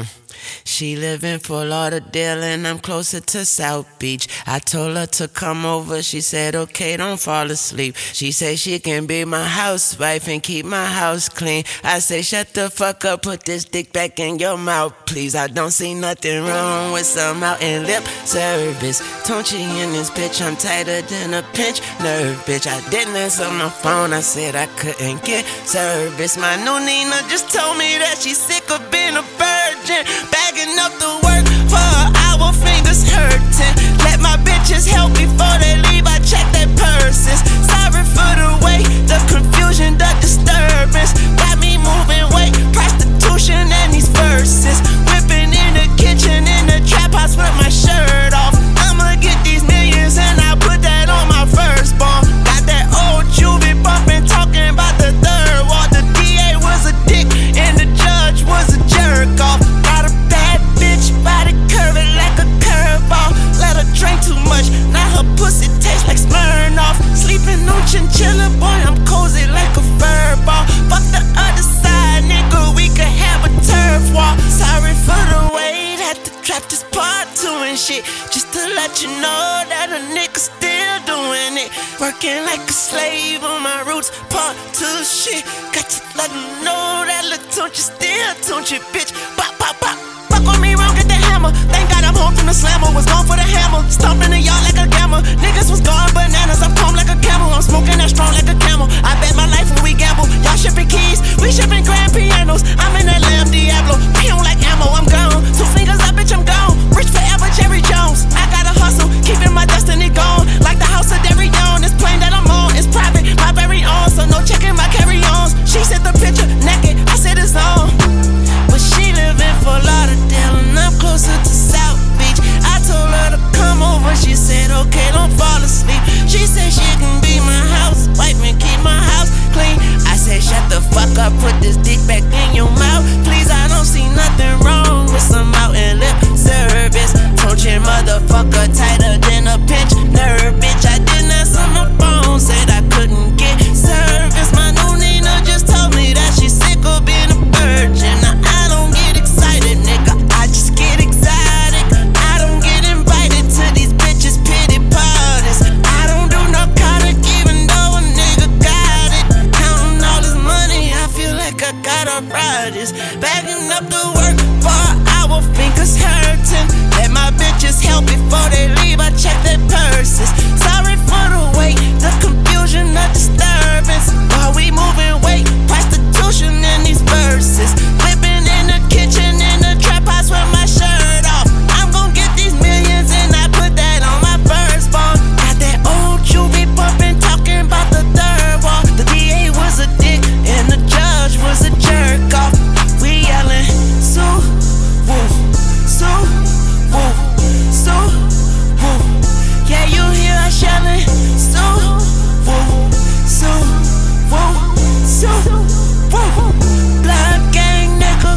She live in Fort Lauderdale and I'm closer to South Beach. I told her to come over, she said okay, don't fall asleep. She said she can be my housewife and keep my house clean. I say shut the fuck up, put this dick back in your mouth please. I don't see nothing wrong with some out in lip service. Tunchi in this bitch, I'm tighter than a pinch nerve, bitch. I didn't answer my phone, I said I couldn't get service. My new Nina just told me that she's sick of being a virgin, bagging up the work for her hour, fingers hurting. Let my bitches help before they leave, I check their purses. Sorry for the wait, the confusion, the disturbance. Got me moving weight, prostitution and these verses. Whipping in the kitchen, in the trap house with my shirt off. I'ma get these millions and I put that on my firstborn. Got that old juvie bumping, talking about the third wall. The DA was a dick and the judge was a jerk off. Got a bad bitch, body curving like a curveball. Let her drink too much, now her pussy tastes like Smirnoff. Sleeping on chinchilla, boy, I'm cozy like a fur ball. Fuck the other side, nigga, we could have a turf wall. Sorry for the wait, had to trap this part 2 and shit, just to let you know that a nigga still doing it. Working like a slave on my roots, part 2 shit. Got to let them know that Lil Tunchi still Tunchi, bitch. Pop, pop, pop. Fuck on me wrong, get the hammer. Thank God I'm home from the slammer. Was gone for the hammer, stomping the yard like a gamma. Niggas was gone bananas, I'm calm like a camel. I'm smoking that strong like a camel. I bet my life when we gamble. Y'all shipping keys, we shipping grand pianos. I'm in that Lamb Diablo, pew like ammo, I'm gone. 2 fingers up, bitch, I'm gone. Rich forever, Jerry Jones. I gotta hustle, keeping my destiny gone. Like the house of Derry Young, this plane that I'm on is private, my very own, so no checking my carry-ons. She sent the picture naked, I said it's on. But she live in Fort Lauderdale and I'm closer to South Beach. I told her to come over, she said okay, don't fall asleep. She said she can be my housewife and keep my house clean. I said shut the fuck up, put this dick back in your mouth please. I don't see nothing wrong with some out and lip service. Tunchi motherfucker, tighter than a pinch nerve, bitch. I didn't answer my phone, said I couldn't get service. My new Nina just told me that she's sick of being a virgin. Now I don't get excited, nigga, I just get exotic. I don't get invited to these bitches' pity parties. I don't do narcotic even though a nigga got it. Counting all this money, I feel like I got arthritis. Bagging up the work for an hour, fingers hurting. Let my bitches help before they leave, I check their purses. Sorry for the wait, the confusion, the disturbance. While we moving weight, prostitution in these verses. Whipping in the kitchen, in the trap house with my shirt off. I'm gon' get these millions and I put that on my firstborn. Got that old juvie bumping, talking about the third wall. The DA was a dick and the judge was a jerk off. We yelling, Sue, woo, Sue, woo, Sue, woo. Yeah, you hear us yelling, Sue, woo, Sue, woo, Sue, woo. Blood gang nigga,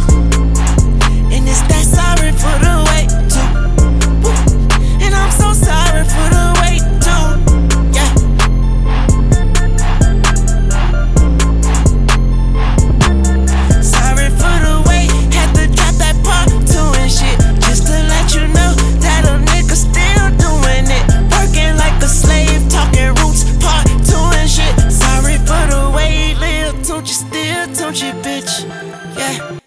and it's that sorry for the wait too. Woo. And I'm so sorry for the wait too. Yeah. Sorry for the wait, had to drop that part 2 and shit, just to let you know that a nigga still doing it. Working like a slave, talking roots, part 2 and shit. Sorry for the wait, Lil Tunchi still Tunchi, bitch. Yeah.